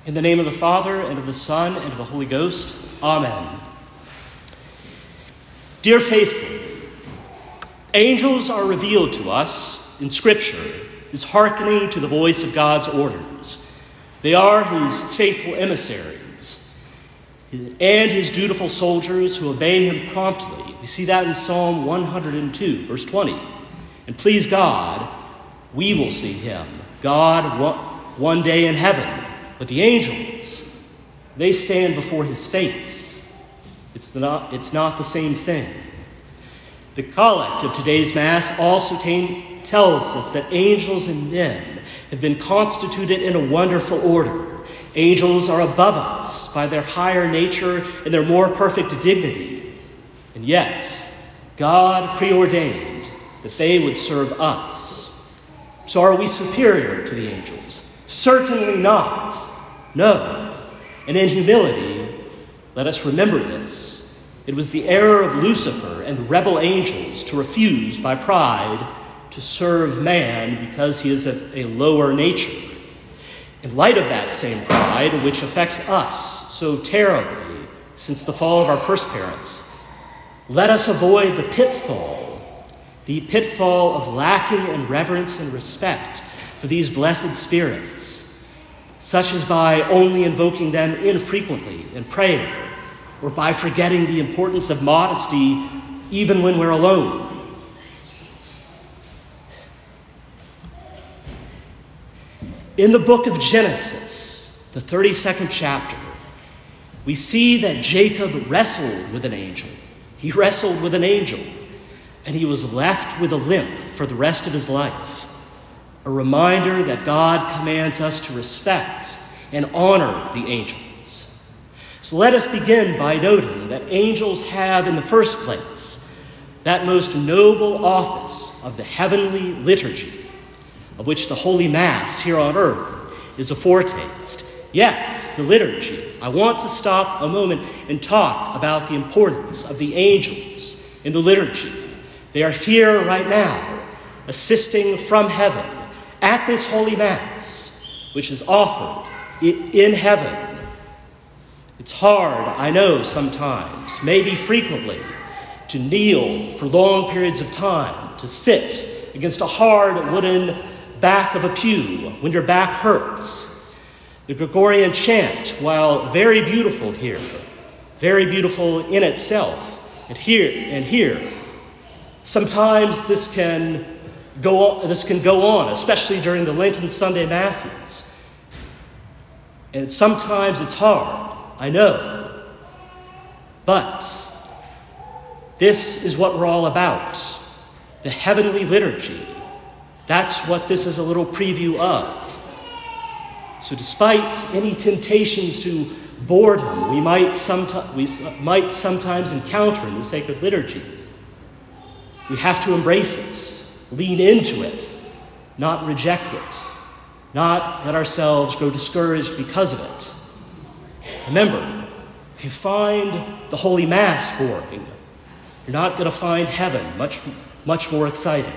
In the name of the Father, and of the Son, and of the Holy Ghost. Amen. Dear faithful, angels are revealed to us in Scripture as hearkening to the voice of God's orders. They are his faithful emissaries and his dutiful soldiers who obey him promptly. We see that in Psalm 102, verse 20. And please God, we will see him, God one day in heaven. But the angels, they stand before his face. It's not the same thing. The collect of today's Mass also tells us that angels and men have been constituted in a wonderful order. Angels are above us by their higher nature and their more perfect dignity. And yet, God preordained that they would serve us. So are we superior to the angels? Certainly not. No. And in humility, let us remember this. It was the error of Lucifer and the rebel angels to refuse by pride to serve man because he is of a lower nature. In light of that same pride, which affects us so terribly since the fall of our first parents, let us avoid the pitfall of lacking in reverence and respect for these blessed spirits, such as by only invoking them infrequently in prayer, or by forgetting the importance of modesty even when we're alone. In the book of Genesis, the 32nd chapter, we see that Jacob wrestled with an angel. He wrestled with an angel, and he was left with a limp for the rest of his life. A reminder that God commands us to respect and honor the angels. So let us begin by noting that angels have, in the first place, that most noble office of the heavenly liturgy, of which the Holy Mass here on earth is a foretaste. Yes, the liturgy. I want to stop a moment and talk about the importance of the angels in the liturgy. They are here right now, assisting from heaven at this Holy Mass, which is offered in heaven. It's hard, I know, sometimes, maybe frequently, to kneel for long periods of time, to sit against a hard wooden back of a pew when your back hurts. The Gregorian chant, while very beautiful here, very beautiful in itself, and here, sometimes this can go on, especially during the Lenten Sunday Masses. And sometimes it's hard, I know. But this is what we're all about, the heavenly liturgy. That's what this is a little preview of. So despite any temptations to boredom we might sometimes encounter in the sacred liturgy, we have to embrace it, lean into it, not reject it, not let ourselves grow discouraged because of it. Remember, if you find the Holy Mass boring, you're not going to find heaven much more exciting.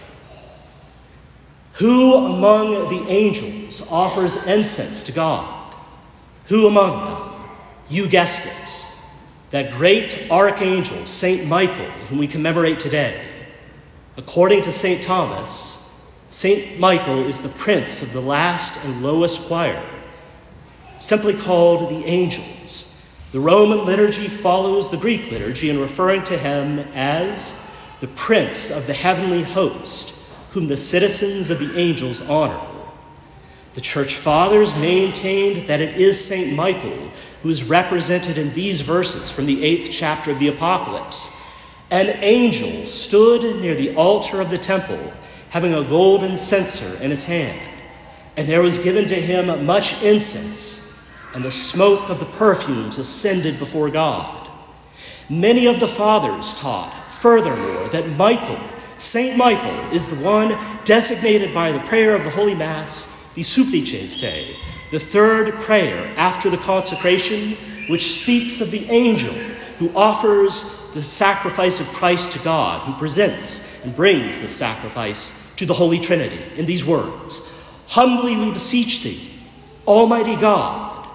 Who among the angels offers incense to God? Who among them? You guessed it. That great archangel, Saint Michael, whom we commemorate today. According to St. Thomas, Saint Michael is the prince of the last and lowest choir, simply called the angels. The Roman liturgy follows the Greek liturgy in referring to him as the prince of the heavenly host, whom the citizens of the angels honor. The Church Fathers maintained that it is St. Michael who is represented in these verses from the 8th chapter of the Apocalypse. An angel stood near the altar of the temple, having a golden censer in his hand, and there was given to him much incense, and the smoke of the perfumes ascended before God. Many of the Fathers taught, furthermore, that Saint Michael, is the one designated by the prayer of the Holy Mass, the Supplices Te, the third prayer after the consecration, which speaks of the angel who offers the sacrifice of Christ to God, who presents and brings the sacrifice to the Holy Trinity in these words: "Humbly we beseech thee, Almighty God,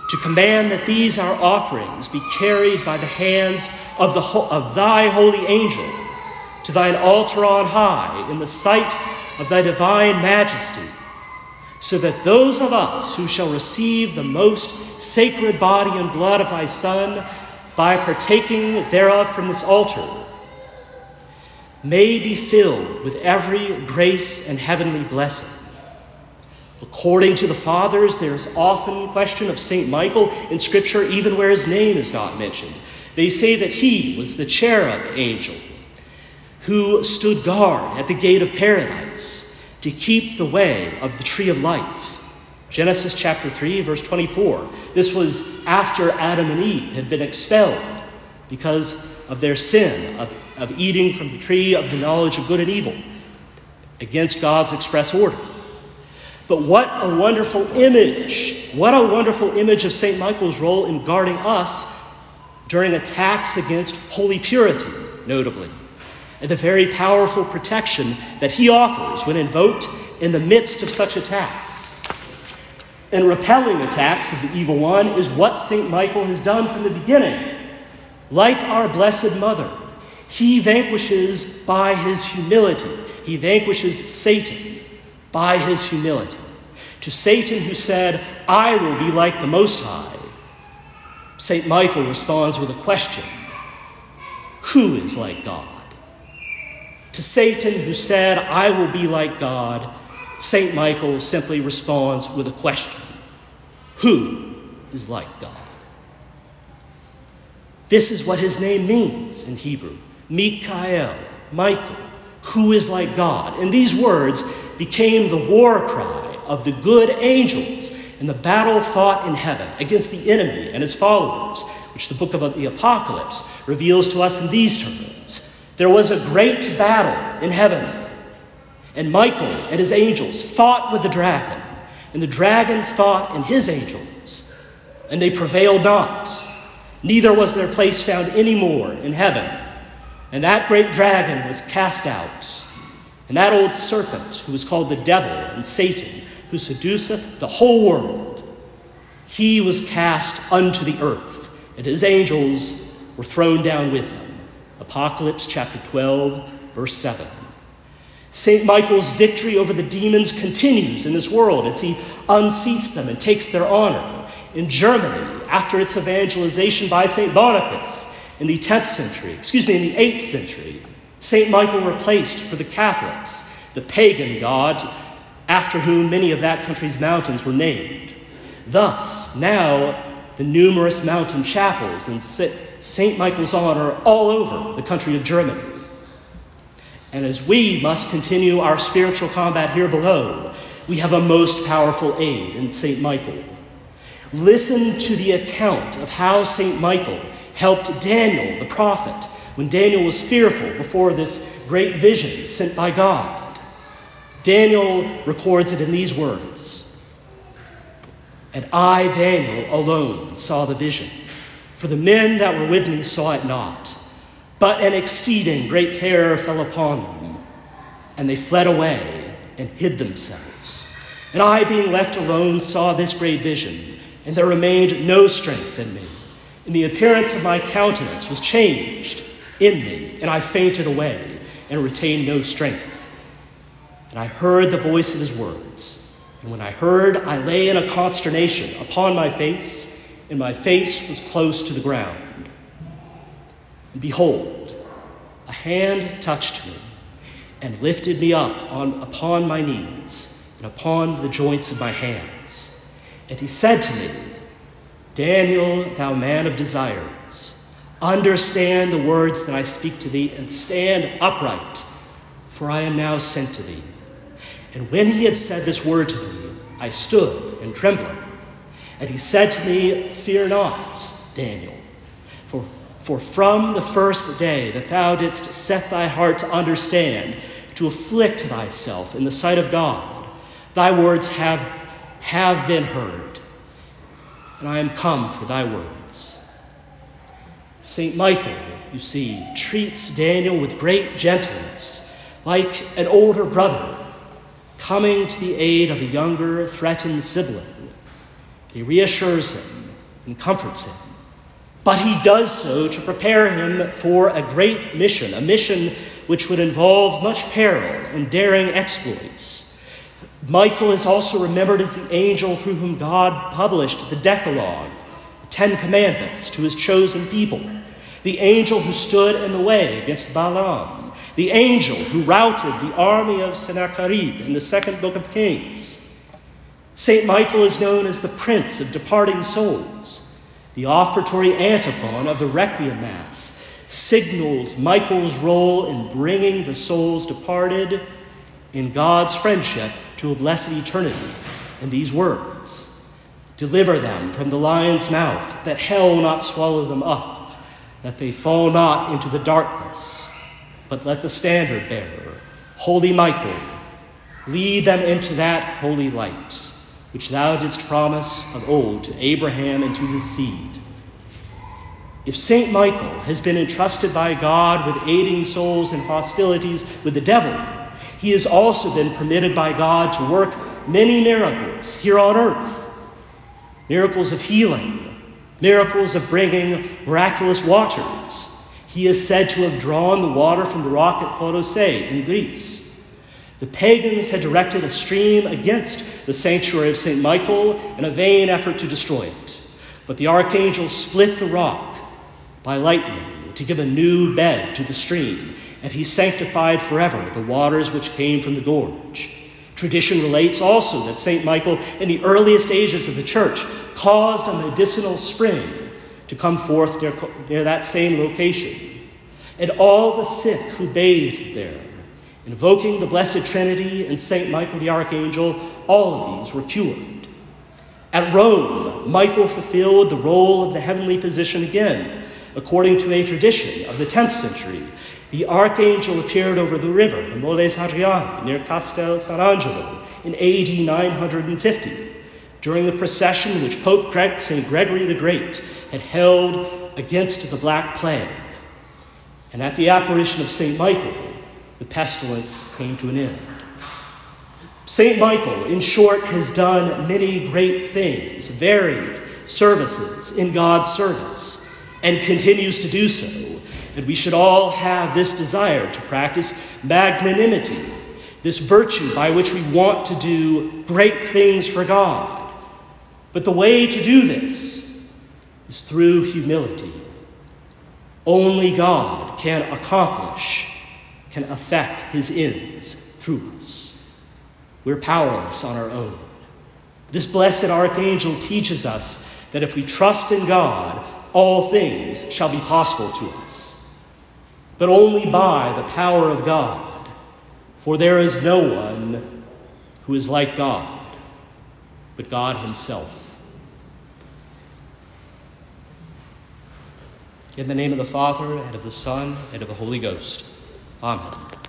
to command that these our offerings be carried by the hands of thy holy angel to thine altar on high in the sight of thy divine majesty, so that those of us who shall receive the most sacred body and blood of thy Son by partaking thereof from this altar may be filled with every grace and heavenly blessing. According to the fathers, there is often question of St. Michael in Scripture, even where his name is not mentioned. They say that he was the cherub angel who stood guard at the gate of paradise to keep the way of the tree of life. Genesis chapter 3, verse 24. This was after Adam and Eve had been expelled because of their sin of eating from the tree of the knowledge of good and evil against God's express order. But what a wonderful image. What a wonderful image of St. Michael's role in guarding us during attacks against holy purity, notably, and the very powerful protection that he offers when invoked in the midst of such attacks. And repelling attacks of the evil one is what St. Michael has done from the beginning. Like our Blessed Mother, he vanquishes by his humility. He vanquishes Satan by his humility. To Satan, who said, "I will be like the Most High," St. Michael responds with a question: who is like God? To Satan, who said, "I will be like God," St. Michael simply responds with a question: who is like God? This is what his name means in Hebrew: Mikael, Michael, who is like God. And these words became the war cry of the good angels in the battle fought in heaven against the enemy and his followers, which the book of the Apocalypse reveals to us in these terms. There was a great battle in heaven, and Michael and his angels fought with the dragon, and the dragon fought and his angels, and they prevailed not. Neither was their place found any more in heaven. And that great dragon was cast out, and that old serpent, who is called the devil and Satan, who seduceth the whole world, he was cast unto the earth, and his angels were thrown down with him. Apocalypse chapter 12, verse 7. St. Michael's victory over the demons continues in this world as he unseats them and takes their honor. In Germany, after its evangelization by St. Boniface in the 8th century, St. Michael replaced for the Catholics the pagan god after whom many of that country's mountains were named. Thus, now the numerous mountain chapels in St. Michael's honor all over the country of Germany. And as we must continue our spiritual combat here below, we have a most powerful aid in St. Michael. Listen to the account of how St. Michael helped Daniel the prophet when Daniel was fearful before this great vision sent by God. Daniel records it in these words: "And I, Daniel, alone saw the vision, for the men that were with me saw it not. But an exceeding great terror fell upon them, and they fled away and hid themselves. And I, being left alone, saw this great vision, and there remained no strength in me. And the appearance of my countenance was changed in me, and I fainted away and retained no strength. And I heard the voice of his words. And when I heard, I lay in a consternation upon my face, and my face was close to the ground. And behold, a hand touched me and lifted me up upon my knees and upon the joints of my hands. And he said to me, 'Daniel, thou man of desires, understand the words that I speak to thee, and stand upright, for I am now sent to thee.' And when he had said this word to me, I stood and trembled. And he said to me, 'Fear not, Daniel, for from the first day that thou didst set thy heart to understand, to afflict thyself in the sight of God, thy words have been heard, and I am come for thy words.'" St. Michael, you see, treats Daniel with great gentleness, like an older brother coming to the aid of a younger, threatened sibling. He reassures him and comforts him. But he does so to prepare him for a great mission, a mission which would involve much peril and daring exploits. Michael is also remembered as the angel through whom God published the Decalogue, the 10 Commandments to his chosen people, the angel who stood in the way against Balaam, the angel who routed the army of Sennacherib in the second book of Kings. St. Michael is known as the Prince of Departing Souls. The offertory antiphon of the Requiem Mass signals Michael's role in bringing the souls departed in God's friendship to a blessed eternity in these words: "Deliver them from the lion's mouth, that hell not swallow them up, that they fall not into the darkness, but let the standard bearer, holy Michael, lead them into that holy light, which thou didst promise of old to Abraham and to his seed." If St. Michael has been entrusted by God with aiding souls in hostilities with the devil, he has also been permitted by God to work many miracles here on earth. Miracles of healing, miracles of bringing miraculous waters. He is said to have drawn the water from the rock at Colossae in Greece. The pagans had directed a stream against the sanctuary of St. Michael in a vain effort to destroy it. But the archangel split the rock by lightning to give a new bed to the stream, and he sanctified forever the waters which came from the gorge. Tradition relates also that St. Michael, in the earliest ages of the church, caused a medicinal spring to come forth near that same location. And all the sick who bathed there, invoking the Blessed Trinity and St. Michael the Archangel, all of these were cured. At Rome, Michael fulfilled the role of the heavenly physician again. According to a tradition of the 10th century, the archangel appeared over the river, the Molles Hadriani, near Castel Sant'Angelo, in AD 950, during the procession which Pope St. Gregory the Great had held against the Black Plague. And at the apparition of St. Michael, the pestilence came to an end. St. Michael, in short, has done many great things, varied services in God's service, and continues to do so. And we should all have this desire to practice magnanimity, this virtue by which we want to do great things for God. But the way to do this is through humility. Only God can accomplish, can effect his ends through us. We're powerless on our own. This blessed archangel teaches us that if we trust in God, all things shall be possible to us, but only by the power of God, for there is no one who is like God, but God himself. In the name of the Father, and of the Son, and of the Holy Ghost. Amen.